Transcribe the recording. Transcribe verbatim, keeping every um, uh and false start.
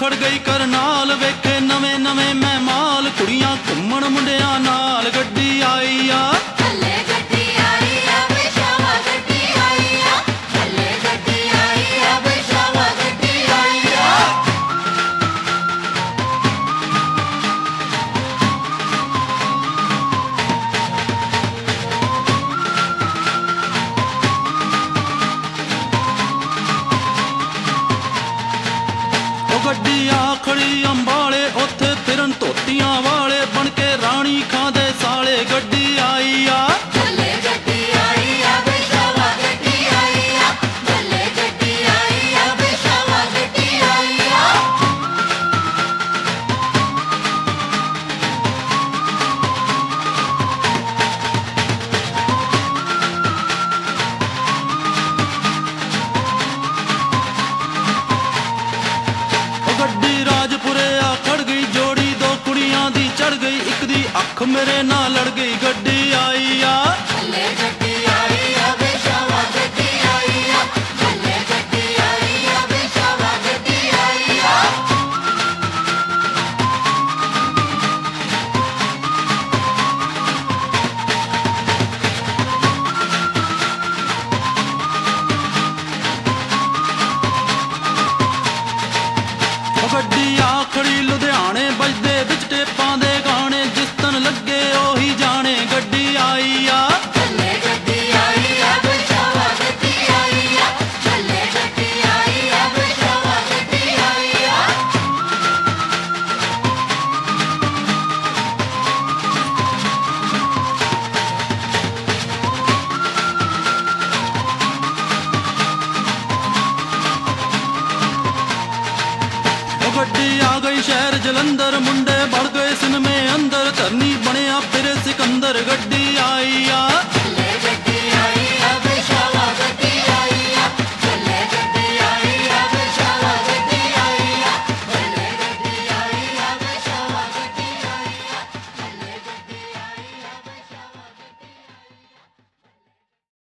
ਖੜ ਗਈ ਕਰਨਾਲ ਵੇਖੇ ਨਵੇਂ ਨਵੇਂ ਮਹਿਮਾਲ ਕੁੜੀਆਂ ਘੁੰਮਣ ਮੁੰਡਿਆਂ ਨਾਲ ਗੱਡੀ ਆਈ ਆ ਥੱਲੇ ਗੱਡੀ ਆਈ ਆ ਵਿਸ਼ਾਵਾ ਗੱਡੀ ਆਈ ਆ ਥੱਲੇ ਗੱਡੀ ਆਈ ਆ ਵਿਸ਼ਾਵਾ ਗੱਡੀ ਆਈ ਆ ਗੱਡੀ ਆ ਖੜੀ ਅੰਬਾਲੇ ਉੱਥੇ ਫਿਰਨ ਧੋਤੀਆਂ ਵਾਲੇ ਬਣ ਕੇ ਰਾਣੀ ਖਾਂ ਦੇ ਸਾਲੇ ਗੱਡੀ ਆਈ ਆ ਥੱਲੇ ਗੱਡੀ ਆਈ ਆ ਵਿਸ਼ਾਵਾ ਗੱਡੀ ਆਈ ਆ ਥੱਲੇ ਗੱਡੀ ਆਈ ਆ ਵਿਸ਼ਾਵਾ ਗੱਡੀ ਆਈ ਆ ਗੱਡੀ ਰਾਜਪੁਰੇ ਆ ਖੜ ਗਈ ਜੋੜੀ ਦੋ ਕੁੜੀਆਂ ਦੀ ਚੜ ਗਈ ਇੱਕ ਦੀ ਅੱਖ ਮੇਰੇ ਨਾਲ ਲੜ ਗਈ ਗੱਡੀ ਆਈ ਆ ਥੱਲੇ ਗੱਡੀ